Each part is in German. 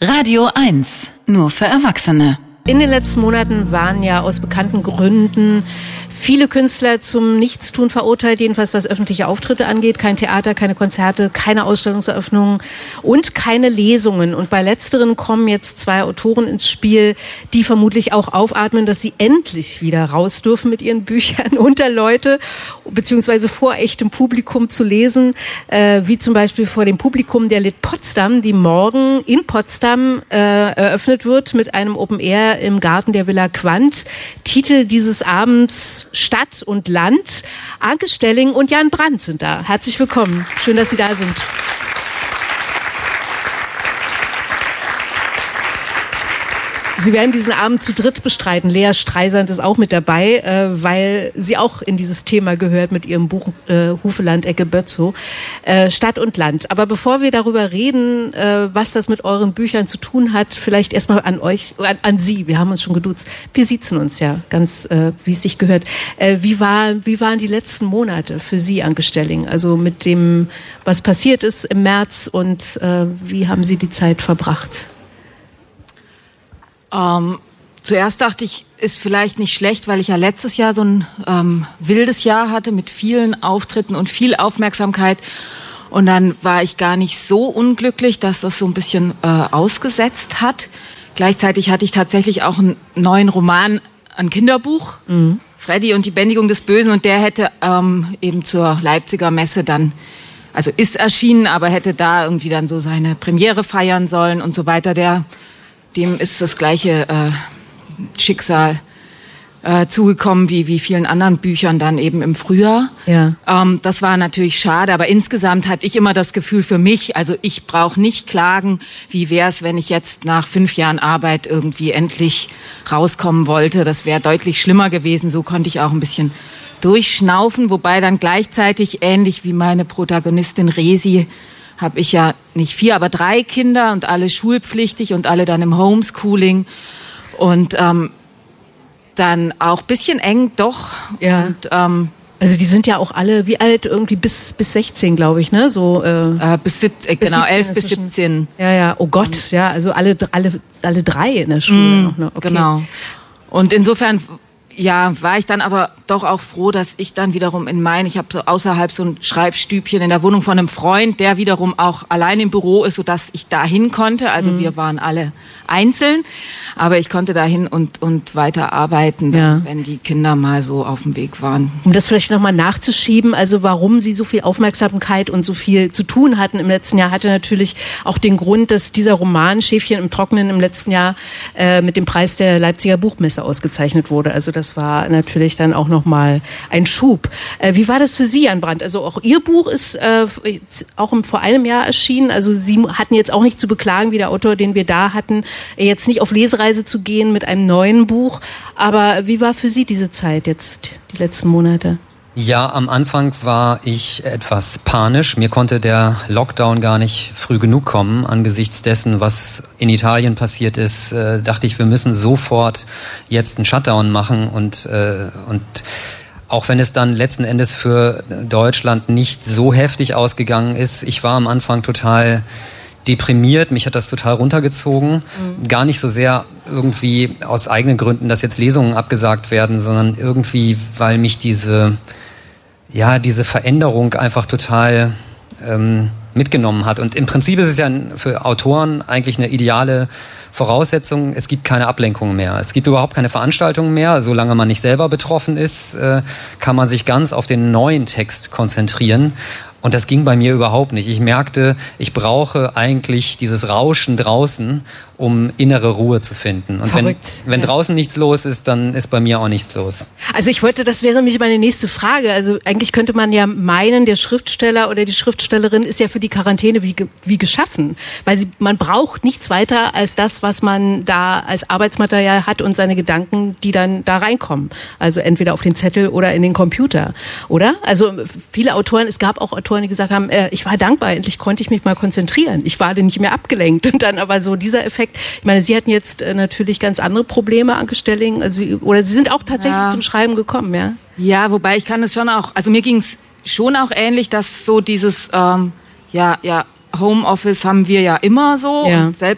Radio 1, nur für Erwachsene. In den letzten Monaten waren ja aus bekannten Gründen viele Künstler zum Nichtstun verurteilt, jedenfalls was öffentliche Auftritte angeht. Kein Theater, keine Konzerte, keine Ausstellungseröffnungen und keine Lesungen. Und bei letzteren kommen jetzt zwei Autoren ins Spiel, die vermutlich auch aufatmen, dass sie endlich wieder raus dürfen mit ihren Büchern unter Leute, beziehungsweise vor echtem Publikum zu lesen, wie zum Beispiel vor dem Publikum der Lit Potsdam, die morgen in Potsdam eröffnet wird mit einem Open Air im Garten der Villa Quandt. Titel dieses Abends: Stadt und Land. Anke Stelling und Jan Brandt sind da. Herzlich willkommen. Schön, dass Sie da sind. Sie werden diesen Abend zu dritt bestreiten. Lea Streisand ist auch mit dabei, weil sie auch in dieses Thema gehört mit ihrem Buch Hufeland, Ecke Bötzow, Stadt und Land. Aber bevor wir darüber reden, was das mit euren Büchern zu tun hat, vielleicht erstmal an euch, an Sie. Wir haben uns schon geduzt. Wir siezen uns ja ganz, wie es sich gehört. Wie waren die letzten Monate für Sie, Anke Stelling? Also mit dem, was passiert ist im März, und wie haben Sie die Zeit verbracht? Zuerst dachte ich, ist vielleicht nicht schlecht, weil ich ja letztes Jahr so ein wildes Jahr hatte mit vielen Auftritten und viel Aufmerksamkeit. Und dann war ich gar nicht so unglücklich, dass das so ein bisschen ausgesetzt hat. Gleichzeitig hatte ich tatsächlich auch einen neuen Roman, ein Kinderbuch, Freddy und die Bändigung des Bösen. Und der hätte eben zur Leipziger Messe dann, also ist erschienen, aber hätte da irgendwie dann so seine Premiere feiern sollen und so weiter. Dem ist das gleiche Schicksal zugekommen wie vielen anderen Büchern dann eben im Frühjahr. Ja. Das war natürlich schade, aber insgesamt hatte ich immer das Gefühl für mich, also ich brauche nicht klagen, wie wäre es, wenn ich jetzt nach 5 Jahren Arbeit irgendwie endlich rauskommen wollte. Das wäre deutlich schlimmer gewesen, so konnte ich auch ein bisschen durchschnaufen, wobei dann gleichzeitig, ähnlich wie meine Protagonistin Resi, habe ich ja nicht 4, aber 3 Kinder und alle schulpflichtig und alle dann im Homeschooling und dann auch ein bisschen eng doch. Ja. Und, also die sind ja auch alle, wie alt? Irgendwie bis 16, glaube ich, ne? So, bis 11 bis 17. Ja, oh Gott, ja, also alle 3 in der Schule noch, ne? Okay. Genau. Und insofern, ja, war ich dann aber doch auch froh, dass ich dann wiederum ich habe so außerhalb so ein Schreibstübchen in der Wohnung von einem Freund, der wiederum auch allein im Büro ist, sodass ich da hin konnte. Also wir waren alle einzeln, aber ich konnte da hin und weiter arbeiten, wenn die Kinder mal so auf dem Weg waren. Um das vielleicht nochmal nachzuschieben, also warum Sie so viel Aufmerksamkeit und so viel zu tun hatten im letzten Jahr, hatte natürlich auch den Grund, dass dieser Roman Schäfchen im Trockenen im letzten Jahr mit dem Preis der Leipziger Buchmesse ausgezeichnet wurde. Also das war natürlich dann auch nochmal ein Schub. Wie war das für Sie, Jan Brandt? Also auch Ihr Buch ist auch vor einem Jahr erschienen. Also Sie hatten jetzt auch nicht zu beklagen, wie der Autor, den wir da hatten, jetzt nicht auf Lesereise zu gehen mit einem neuen Buch. Aber wie war für Sie diese Zeit jetzt, die letzten Monate? Ja, am Anfang war ich etwas panisch. Mir konnte der Lockdown gar nicht früh genug kommen. Angesichts dessen, was in Italien passiert ist, dachte ich, wir müssen sofort jetzt einen Shutdown machen. Und auch wenn es dann letzten Endes für Deutschland nicht so heftig ausgegangen ist, ich war am Anfang total deprimiert, mich hat das total runtergezogen. Gar nicht so sehr irgendwie aus eigenen Gründen, dass jetzt Lesungen abgesagt werden, sondern irgendwie, weil mich diese Veränderung einfach total mitgenommen hat. Und im Prinzip ist es ja für Autoren eigentlich eine ideale Voraussetzung. Es gibt keine Ablenkung mehr. Es gibt überhaupt keine Veranstaltungen mehr. Solange man nicht selber betroffen ist, kann man sich ganz auf den neuen Text konzentrieren. Und das ging bei mir überhaupt nicht. Ich merkte, ich brauche eigentlich dieses Rauschen draußen, um innere Ruhe zu finden. Und wenn draußen nichts los ist, dann ist bei mir auch nichts los. Also das wäre nämlich meine nächste Frage. Also eigentlich könnte man ja meinen, der Schriftsteller oder die Schriftstellerin ist ja für die Quarantäne wie geschaffen. Weil man braucht nichts weiter als das, was man da als Arbeitsmaterial hat und seine Gedanken, die dann da reinkommen. Also entweder auf den Zettel oder in den Computer, oder? Also viele Autoren, es gab auch Autoren, die gesagt haben, ich war dankbar, endlich konnte ich mich mal konzentrieren. Ich war nicht mehr abgelenkt. Und dann aber so dieser Effekt. Ich meine, Sie hatten jetzt natürlich ganz andere Probleme, Anke Stelling. Sie sind auch tatsächlich zum Schreiben gekommen, ja? Ja, wobei ich kann es schon auch, also mir ging es schon auch ähnlich, dass so dieses, Homeoffice haben wir ja immer so. Ja. Und selbst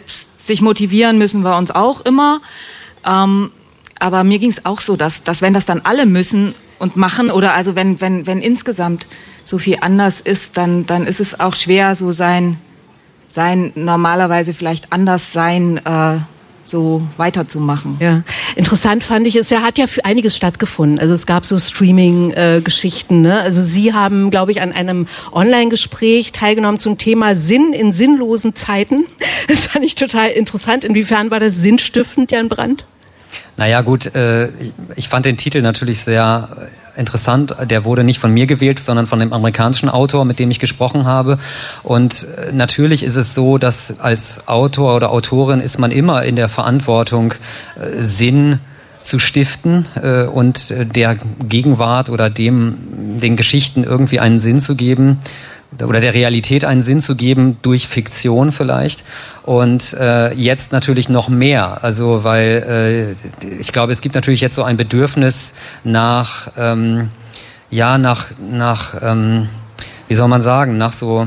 sich motivieren müssen wir uns auch immer. Aber mir ging es auch so, dass wenn das dann alle müssen und machen, oder also wenn insgesamt so viel anders ist, dann ist es auch schwer, so sein normalerweise vielleicht anders sein, so weiterzumachen. Ja, interessant fand ich es, hat ja für einiges stattgefunden. Also es gab so Streaming-Geschichten, ne? Also Sie haben, glaube ich, an einem Online-Gespräch teilgenommen zum Thema Sinn in sinnlosen Zeiten. Das fand ich total interessant. Inwiefern war das sinnstiftend, Jan Brandt? Naja gut, ich fand den Titel natürlich sehr interessant. Der wurde nicht von mir gewählt, sondern von dem amerikanischen Autor, mit dem ich gesprochen habe. Und natürlich ist es so, dass als Autor oder Autorin ist man immer in der Verantwortung, Sinn zu stiften und der Gegenwart oder den Geschichten irgendwie einen Sinn zu geben oder der Realität einen Sinn zu geben durch Fiktion vielleicht. Und jetzt natürlich noch mehr, also weil ich glaube, es gibt natürlich jetzt so ein Bedürfnis nach wie soll man sagen,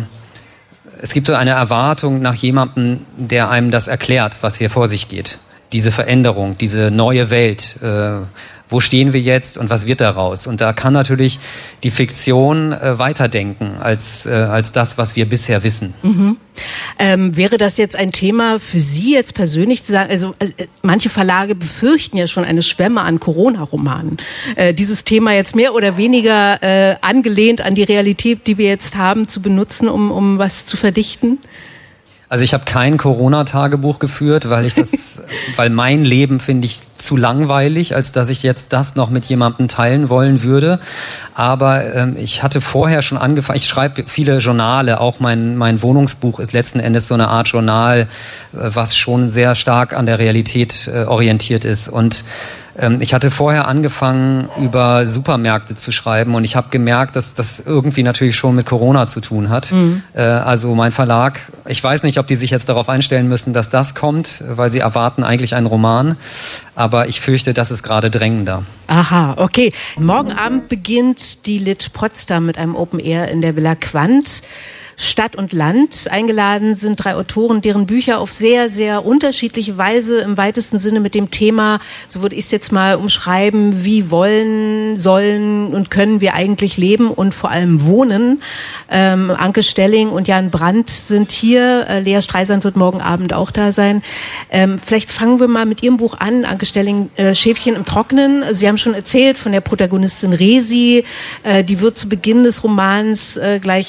es gibt so eine Erwartung nach jemandem, der einem das erklärt, was hier vor sich geht. Diese Veränderung, diese neue Welt, wo stehen wir jetzt und was wird daraus? Und da kann natürlich die Fiktion weiterdenken als das, was wir bisher wissen. Mhm. Wäre das jetzt ein Thema für Sie jetzt persönlich zu sagen, also manche Verlage befürchten ja schon eine Schwemme an Corona-Romanen. Dieses Thema jetzt mehr oder weniger angelehnt an die Realität, die wir jetzt haben, zu benutzen, um was zu verdichten? Also ich habe kein Corona-Tagebuch geführt, weil mein Leben finde ich zu langweilig, als dass ich jetzt das noch mit jemandem teilen wollen würde. Aber ich hatte vorher schon angefangen, ich schreibe viele Journale, auch mein Wohnungsbuch ist letzten Endes so eine Art Journal, was schon sehr stark an der Realität orientiert ist. Und ich hatte vorher angefangen, über Supermärkte zu schreiben und ich habe gemerkt, dass das irgendwie natürlich schon mit Corona zu tun hat. Mhm. Also mein Verlag, ich weiß nicht, ob die sich jetzt darauf einstellen müssen, dass das kommt, weil sie erwarten eigentlich einen Roman. Aber ich fürchte, das ist gerade drängender. Aha, okay. Morgen Abend beginnt die Lit Potsdam mit einem Open Air in der Villa Quandt. Stadt und Land. Eingeladen sind 3 Autoren, deren Bücher auf sehr, sehr unterschiedliche Weise im weitesten Sinne mit dem Thema, so würde ich es jetzt mal umschreiben, wie wollen, sollen und können wir eigentlich leben und vor allem wohnen. Anke Stelling und Jan Brandt sind hier. Lea Streisand wird morgen Abend auch da sein. Vielleicht fangen wir mal mit Ihrem Buch an, Anke Stelling, Schäfchen im Trocknen. Sie haben schon erzählt von der Protagonistin Resi. Die wird zu Beginn des Romans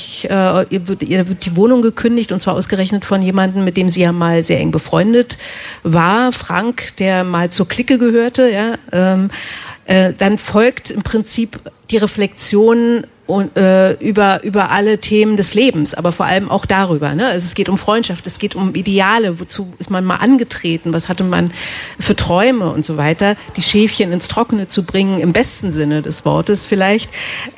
ihr wird die Wohnung gekündigt und zwar ausgerechnet von jemandem, mit dem sie ja mal sehr eng befreundet war, Frank, der mal zur Clique gehörte. Ja, dann folgt im Prinzip die Reflexion über alle Themen des Lebens, aber vor allem auch darüber. Ne? Also es geht um Freundschaft, es geht um Ideale, wozu ist man mal angetreten, was hatte man für Träume und so weiter. Die Schäfchen ins Trockene zu bringen, im besten Sinne des Wortes vielleicht.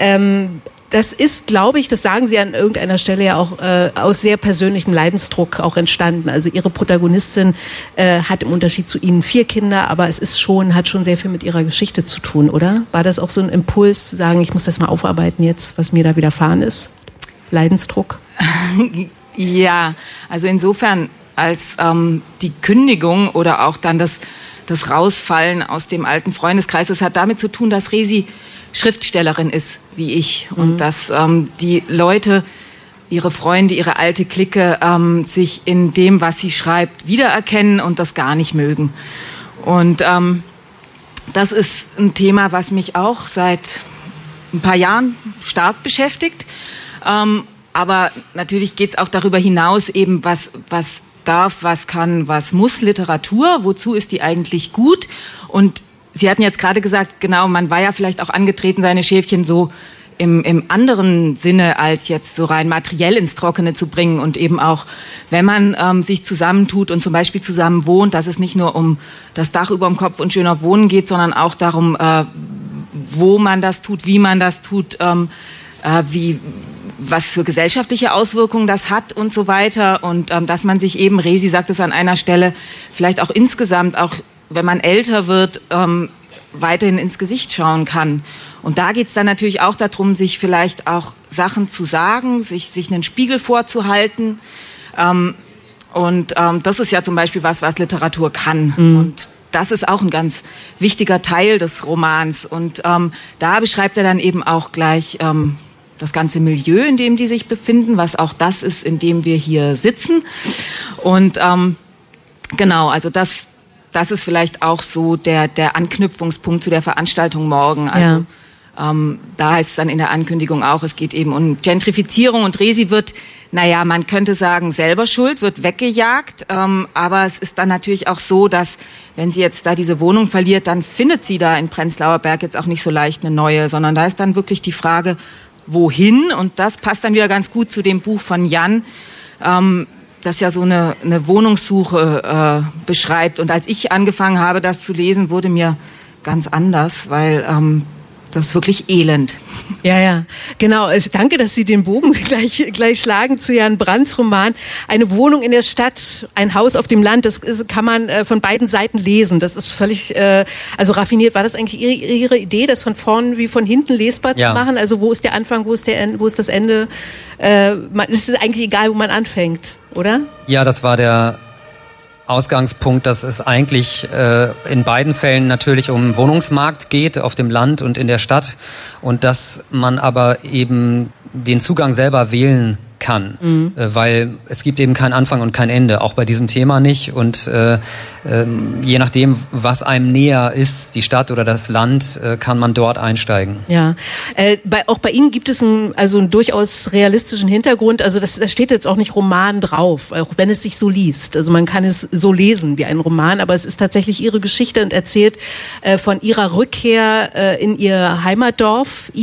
Das ist, glaube ich, das sagen Sie an irgendeiner Stelle ja auch, aus sehr persönlichem Leidensdruck auch entstanden. Also Ihre Protagonistin hat im Unterschied zu Ihnen 4 Kinder, aber es ist hat schon sehr viel mit ihrer Geschichte zu tun, oder? War das auch so ein Impuls zu sagen, ich muss das mal aufarbeiten jetzt, was mir da widerfahren ist? Leidensdruck? Ja, also insofern, als die Kündigung oder auch dann das Rausfallen aus dem alten Freundeskreis, das hat damit zu tun, dass Resi Schriftstellerin ist, wie ich. Und dass die Leute, ihre Freunde, ihre alte Clique sich in dem, was sie schreibt, wiedererkennen und das gar nicht mögen. Und das ist ein Thema, was mich auch seit ein paar Jahren stark beschäftigt. Aber natürlich geht es auch darüber hinaus eben, was darf, was kann, was muss Literatur, wozu ist die eigentlich gut? Und Sie hatten jetzt gerade gesagt, genau, man war ja vielleicht auch angetreten, seine Schäfchen so im anderen Sinne als jetzt so rein materiell ins Trockene zu bringen und eben auch, wenn man sich zusammentut und zum Beispiel zusammen wohnt, dass es nicht nur um das Dach über dem Kopf und schöner Wohnen geht, sondern auch darum, wo man das tut, wie man das tut, was für gesellschaftliche Auswirkungen das hat und so weiter und dass man sich eben, Resi sagt es an einer Stelle, vielleicht auch insgesamt auch wenn man älter wird, weiterhin ins Gesicht schauen kann. Und da geht's dann natürlich auch darum, sich vielleicht auch Sachen zu sagen, sich einen Spiegel vorzuhalten Und das ist ja zum Beispiel was Literatur kann. Und das ist auch ein ganz wichtiger Teil des Romans. Und da beschreibt er dann eben auch gleich das ganze Milieu, in dem die sich befinden, was auch das ist, in dem wir hier sitzen. Und genau, also das ist vielleicht auch so der Anknüpfungspunkt zu der Veranstaltung morgen. Also da heißt es dann in der Ankündigung auch, es geht eben um Gentrifizierung und Resi wird, man könnte sagen, selber schuld, wird weggejagt. Aber es ist dann natürlich auch so, dass wenn sie jetzt da diese Wohnung verliert, dann findet sie da in Prenzlauer Berg jetzt auch nicht so leicht eine neue, sondern da ist dann wirklich die Frage, wohin? Und das passt dann wieder ganz gut zu dem Buch von Jan, das ja so eine Wohnungssuche beschreibt. Und als ich angefangen habe, das zu lesen, wurde mir ganz anders, weil das ist wirklich elend. Ja, genau. Also danke, dass Sie den Bogen gleich schlagen zu Jan Brandts Roman. Eine Wohnung in der Stadt, ein Haus auf dem Land, das kann man von beiden Seiten lesen. Das ist völlig also raffiniert. War das eigentlich Ihre Idee, das von vorn wie von hinten lesbar zu machen? Also wo ist der Anfang, wo ist das Ende? Es ist eigentlich egal, wo man anfängt, oder? Ja, das war der Ausgangspunkt, dass es eigentlich in beiden Fällen natürlich um Wohnungsmarkt geht, auf dem Land und in der Stadt, und dass man aber eben den Zugang selber wählen kann, weil es gibt eben keinen Anfang und kein Ende, auch bei diesem Thema nicht, und je nachdem, was einem näher ist, die Stadt oder das Land, kann man dort einsteigen. Ja, auch bei Ihnen gibt es einen durchaus realistischen Hintergrund, also da steht jetzt auch nicht Roman drauf, auch wenn es sich so liest, also man kann es so lesen wie ein Roman, aber es ist tatsächlich Ihre Geschichte und erzählt von Ihrer Rückkehr in Ihr Heimatdorf,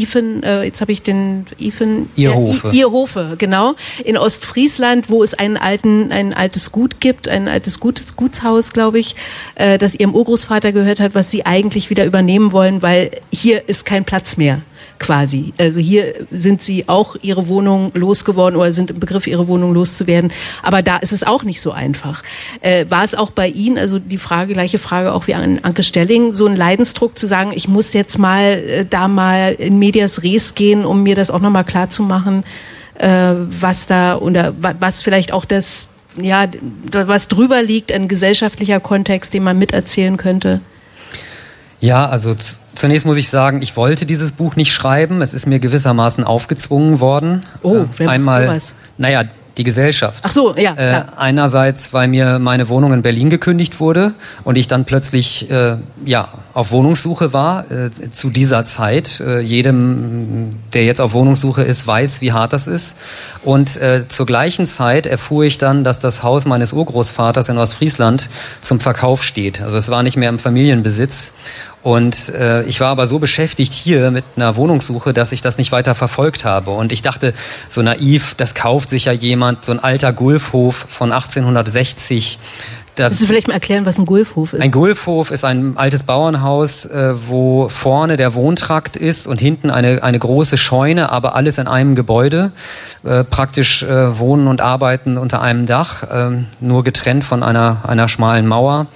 Ierhofe, genau, in Ostfriesland, wo es ein altes Gut gibt, ein altes Gutshaus, glaube ich, das Ihrem Urgroßvater gehört hat, was Sie eigentlich wieder übernehmen wollen, weil hier ist kein Platz mehr, quasi. Also hier sind Sie auch Ihre Wohnung losgeworden oder sind im Begriff, Ihre Wohnung loszuwerden. Aber da ist es auch nicht so einfach. War es auch bei Ihnen, also gleiche Frage auch wie an Anke Stelling, so ein Leidensdruck zu sagen, ich muss jetzt mal in medias res gehen, um mir das auch nochmal klar zu machen, was vielleicht auch was drüber liegt, ein gesellschaftlicher Kontext, den man miterzählen könnte? Ja, also zunächst muss ich sagen, ich wollte dieses Buch nicht schreiben. Es ist mir gewissermaßen aufgezwungen worden. Oh, wer macht sowas? Die Gesellschaft. Ach so, ja, klar. Einerseits, weil mir meine Wohnung in Berlin gekündigt wurde und ich dann plötzlich auf Wohnungssuche war zu dieser Zeit. Jedem, der jetzt auf Wohnungssuche ist, weiß, wie hart das ist. Und zur gleichen Zeit erfuhr ich dann, dass das Haus meines Urgroßvaters in Ostfriesland zum Verkauf steht. Also es war nicht mehr im Familienbesitz. Und ich war aber so beschäftigt hier mit einer Wohnungssuche, dass ich das nicht weiter verfolgt habe. Und ich dachte, so naiv, das kauft sich ja jemand, so ein alter Gulfhof von 1860. Willst du vielleicht mal erklären, was ein Gulfhof ist? Ein Gulfhof ist ein altes Bauernhaus, wo vorne der Wohntrakt ist und hinten eine große Scheune, aber alles in einem Gebäude. Praktisch wohnen und arbeiten unter einem Dach, nur getrennt von einer schmalen Mauer.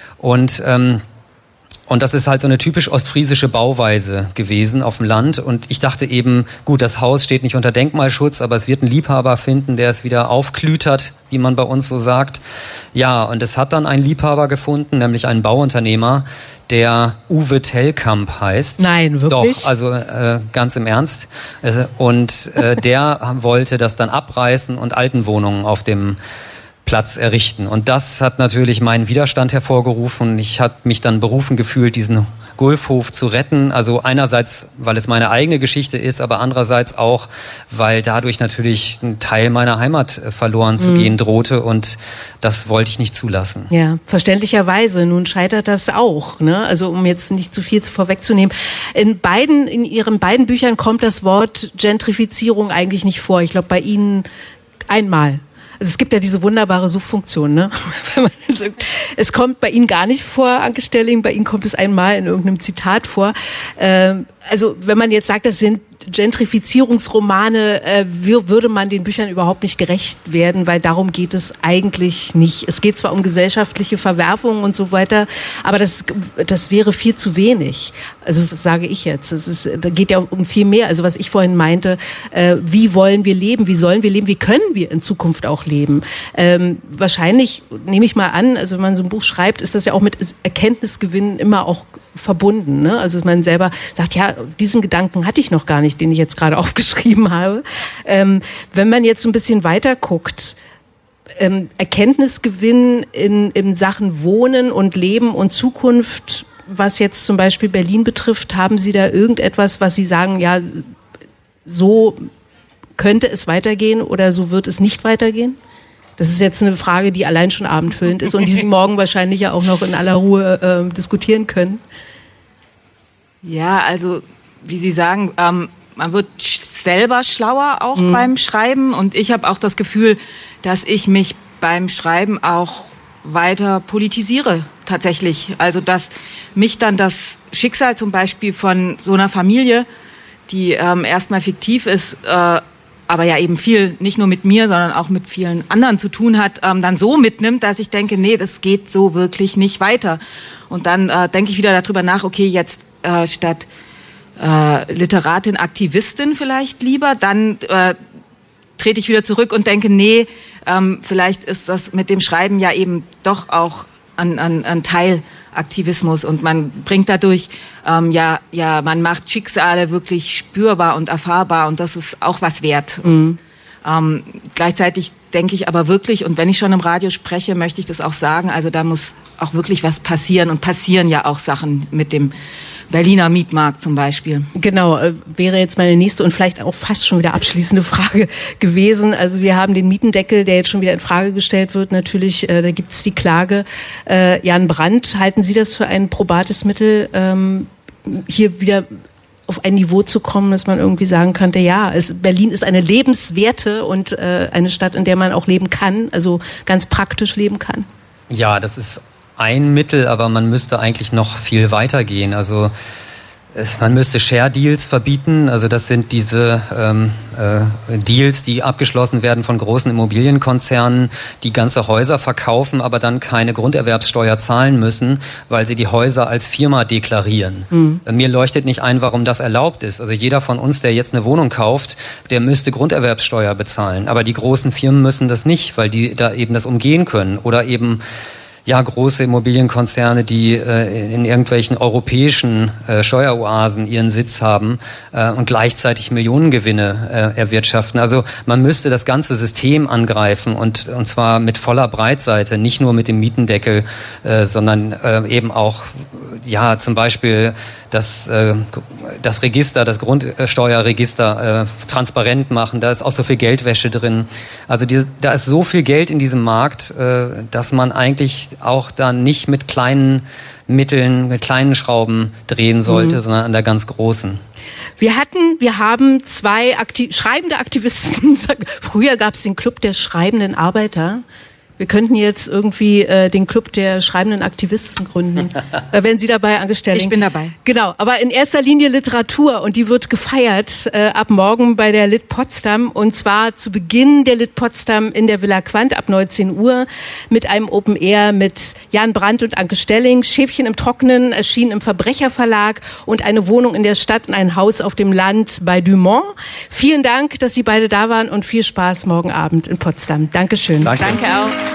Und das ist halt so eine typisch ostfriesische Bauweise gewesen auf dem Land. Und ich dachte eben, gut, das Haus steht nicht unter Denkmalschutz, aber es wird einen Liebhaber finden, der es wieder aufklütert, wie man bei uns so sagt. Ja, und es hat dann einen Liebhaber gefunden, nämlich einen Bauunternehmer, der Uwe Tellkamp heißt. Nein, wirklich? Doch, also ganz im Ernst. Und der wollte das dann abreißen und Altenwohnungen auf dem Platz errichten. Und das hat natürlich meinen Widerstand hervorgerufen. Ich habe mich dann berufen gefühlt, diesen Gulfhof zu retten. Also einerseits, weil es meine eigene Geschichte ist, aber andererseits auch, weil dadurch natürlich ein Teil meiner Heimat verloren zu gehen drohte, und das wollte ich nicht zulassen. Ja, verständlicherweise. Nun scheitert das auch, ne? Also um jetzt nicht zu viel vorwegzunehmen. In Ihren beiden Büchern kommt das Wort Gentrifizierung eigentlich nicht vor. Ich glaube, bei Ihnen einmal. Also es gibt ja diese wunderbare Suchfunktion, ne? Es kommt bei Ihnen gar nicht vor, Anke Stelling, bei Ihnen kommt es einmal in irgendeinem Zitat vor. Also wenn man jetzt sagt, das sind Gentrifizierungsromane würde man den Büchern überhaupt nicht gerecht werden, weil darum geht es eigentlich nicht. Es geht zwar um gesellschaftliche Verwerfungen und so weiter, aber das wäre viel zu wenig. Also das sage ich jetzt. Da geht ja um viel mehr. Also was ich vorhin meinte, wie wollen wir leben? Wie sollen wir leben? Wie können wir in Zukunft auch leben? Wahrscheinlich, nehme ich mal an, also wenn man so ein Buch schreibt, ist das ja auch mit Erkenntnisgewinnen immer auch verbunden. Ne? Also man selber sagt, ja, diesen Gedanken hatte ich noch gar nicht, den ich jetzt gerade aufgeschrieben habe. Wenn man jetzt so ein bisschen weiter guckt, Erkenntnisgewinn in Sachen Wohnen und Leben und Zukunft, was jetzt zum Beispiel Berlin betrifft, haben Sie da irgendetwas, was Sie sagen, ja, so könnte es weitergehen oder so wird es nicht weitergehen? Das ist jetzt eine Frage, die allein schon abendfüllend ist und die Sie morgen wahrscheinlich ja auch noch in aller Ruhe diskutieren können. Ja, also wie Sie sagen, man wird selber schlauer auch beim Schreiben und ich habe auch das Gefühl, dass ich mich beim Schreiben auch weiter politisiere tatsächlich. Also dass mich dann das Schicksal zum Beispiel von so einer Familie, die erstmal fiktiv ist, aber ja eben viel nicht nur mit mir, sondern auch mit vielen anderen zu tun hat, dann so mitnimmt, dass ich denke, nee, das geht so wirklich nicht weiter. Und dann denke ich wieder darüber nach, okay, jetzt statt Literatin, Aktivistin vielleicht lieber, dann trete ich wieder zurück und denke, nee, vielleicht ist das mit dem Schreiben ja eben doch auch ein Teil Aktivismus und man bringt dadurch, man macht Schicksale wirklich spürbar und erfahrbar und das ist auch was wert. Und, gleichzeitig denke ich aber wirklich, und wenn ich schon im Radio spreche, möchte ich das auch sagen, also da muss auch wirklich was passieren und passieren ja auch Sachen mit dem Berliner Mietmarkt zum Beispiel. Genau, wäre jetzt meine nächste und vielleicht auch fast schon wieder abschließende Frage gewesen. Also wir haben den Mietendeckel, der jetzt schon wieder in Frage gestellt wird. Natürlich, da gibt es die Klage. Jan Brandt, halten Sie das für ein probates Mittel, hier wieder auf ein Niveau zu kommen, dass man irgendwie sagen könnte, ja, Berlin ist eine lebenswerte und eine Stadt, in der man auch leben kann, also ganz praktisch leben kann? Ja, das ist ein Mittel, aber man müsste eigentlich noch viel weiter gehen. Also man müsste Share-Deals verbieten. Also das sind diese Deals, die abgeschlossen werden von großen Immobilienkonzernen, die ganze Häuser verkaufen, aber dann keine Grunderwerbssteuer zahlen müssen, weil sie die Häuser als Firma deklarieren. Mir leuchtet nicht ein, warum das erlaubt ist. Also jeder von uns, der jetzt eine Wohnung kauft, der müsste Grunderwerbssteuer bezahlen. Aber die großen Firmen müssen das nicht, weil die da eben das umgehen können. Oder eben große Immobilienkonzerne, die in irgendwelchen europäischen Steueroasen ihren Sitz haben und gleichzeitig Millionengewinne erwirtschaften. Also man müsste das ganze System angreifen und zwar mit voller Breitseite, nicht nur mit dem Mietendeckel, sondern eben auch zum Beispiel das Register, das Grundsteuerregister transparent machen. Da ist auch so viel Geldwäsche drin. Also da ist so viel Geld in diesem Markt, dass man eigentlich auch da nicht mit kleinen Mitteln, mit kleinen Schrauben drehen sollte, sondern an der ganz großen. Wir haben zwei schreibende Aktivisten. Früher gab es den Club der schreibenden Arbeiter. Wir könnten jetzt irgendwie den Club der schreibenden Aktivisten gründen. Da wären Sie dabei angestellt. Ich bin dabei. Genau, aber in erster Linie Literatur und die wird gefeiert ab morgen bei der Lit Potsdam und zwar zu Beginn der Lit Potsdam in der Villa Quandt ab 19 Uhr mit einem Open Air mit Jan Brandt und Anke Stelling. Schäfchen im Trockenen erschien im Verbrecherverlag und eine Wohnung in der Stadt und ein Haus auf dem Land bei Dumont. Vielen Dank, dass Sie beide da waren und viel Spaß morgen Abend in Potsdam. Dankeschön. Danke auch.